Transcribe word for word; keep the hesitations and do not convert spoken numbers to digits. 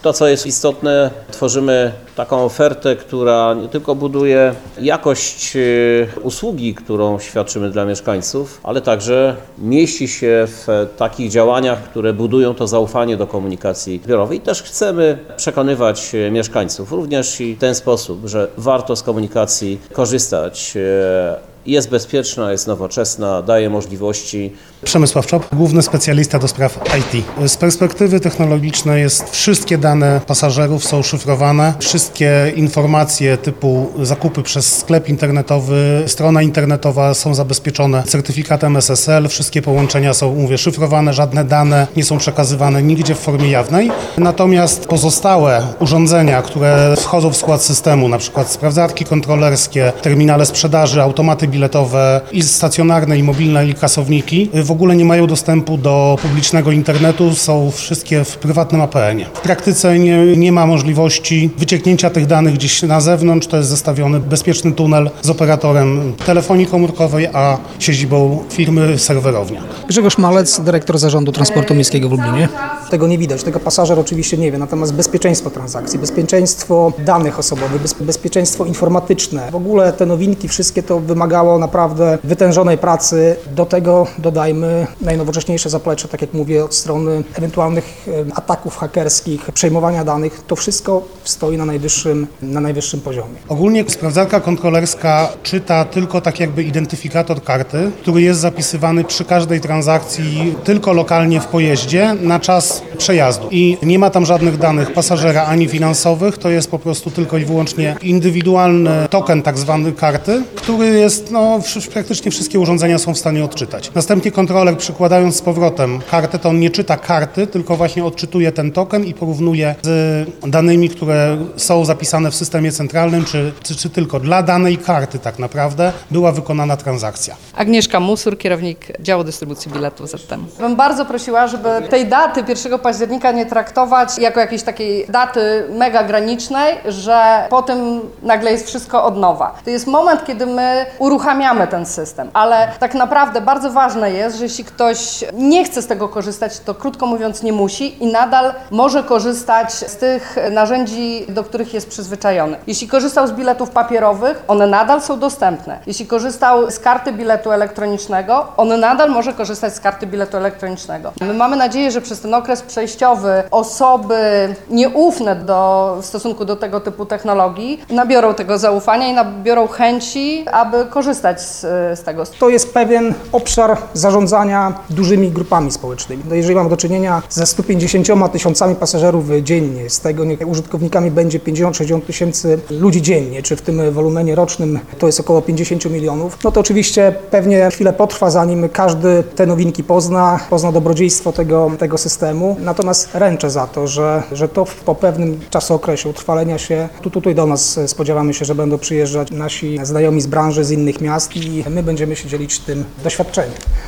To, co jest istotne, tworzymy taką ofertę, która nie tylko buduje jakość usługi, którą świadczymy dla mieszkańców, ale także mieści się w takich działaniach, które budują to zaufanie do komunikacji zbiorowej. I też chcemy przekonywać mieszkańców również i w ten sposób, że warto z komunikacji korzystać. Jest bezpieczna, jest nowoczesna, daje możliwości. Przemysław Czop, główny specjalista do spraw I T. Z perspektywy technologicznej jest wszystkie dane pasażerów są szyfrowane, wszystkie informacje typu zakupy przez sklep internetowy, strona internetowa są zabezpieczone certyfikatem S S L, wszystkie połączenia są, mówię, szyfrowane, żadne dane nie są przekazywane nigdzie w formie jawnej. Natomiast pozostałe urządzenia, które wchodzą w skład systemu, na przykład sprawdzarki kontrolerskie, terminale sprzedaży, automaty biletowe i stacjonarne, i mobilne, i kasowniki w ogóle nie mają dostępu do publicznego internetu, są wszystkie w prywatnym A P N ie. W praktyce nie, nie ma możliwości wycieknięcia tych danych gdzieś na zewnątrz, to jest zestawiony bezpieczny tunel z operatorem telefonii komórkowej, a siedzibą firmy serwerownia. Grzegorz Malec, dyrektor Zarządu Transportu Miejskiego w Lublinie. Tego nie widać, tego pasażer oczywiście nie wie, natomiast bezpieczeństwo transakcji, bezpieczeństwo danych osobowych, bez, bezpieczeństwo informatyczne, w ogóle te nowinki, wszystkie to wymagało naprawdę wytężonej pracy. Do tego dodajmy najnowocześniejsze zaplecze, tak jak mówię, od strony ewentualnych ataków hakerskich, przejmowania danych, to wszystko stoi na najwyższym, na najwyższym poziomie. Ogólnie sprawdzarka kontrolerska czyta tylko tak jakby identyfikator karty, który jest zapisywany przy każdej transakcji tylko lokalnie w pojeździe na czas przejazdu. I nie ma tam żadnych danych pasażera ani finansowych, to jest po prostu tylko i wyłącznie indywidualny token tak zwany karty, który jest, no praktycznie wszystkie urządzenia są w stanie odczytać. Następnie kontroler przykładając z powrotem kartę, to on nie czyta karty, tylko właśnie odczytuje ten token i porównuje z danymi, które są zapisane w systemie centralnym, czy, czy, czy tylko dla danej karty tak naprawdę była wykonana transakcja. Agnieszka Musur, kierownik działu dystrybucji biletów Z T M. Bym bardzo prosiła, żeby tej daty pierwszego października nie traktować jako jakiejś takiej daty mega granicznej, że po tym nagle jest wszystko od nowa. To jest moment, kiedy my uruchamiamy ten system, ale tak naprawdę bardzo ważne jest, że jeśli ktoś nie chce z tego korzystać, to krótko mówiąc nie musi i nadal może korzystać z tych narzędzi, do których jest przyzwyczajony. Jeśli korzystał z biletów papierowych, one nadal są dostępne. Jeśli korzystał z karty biletu elektronicznego, on nadal może korzystać z karty biletu elektronicznego. My mamy nadzieję, że przez ten okres przejściowy osoby nieufne do, w stosunku do tego typu technologii nabiorą tego zaufania i nabiorą chęci, aby korzystać z, z tego. To jest pewien obszar zarządzania dużymi grupami społecznymi. No jeżeli mamy do czynienia ze stu pięćdziesięcioma tysiącami pasażerów dziennie, z tego niech użytkownikami będzie pięćdziesiąt sześćdziesiąt tysięcy ludzi dziennie, czy w tym wolumenie rocznym to jest około pięćdziesiąt milionów, no to oczywiście pewnie chwilę potrwa, zanim każdy te nowinki pozna, pozna dobrodziejstwo tego, tego systemu. Natomiast ręczę za to, że, że to po pewnym czasookresie utrwalenia się, tu, tutaj do nas spodziewamy się, że będą przyjeżdżać nasi znajomi z branży, z innych miast i my będziemy się dzielić tym doświadczeniem.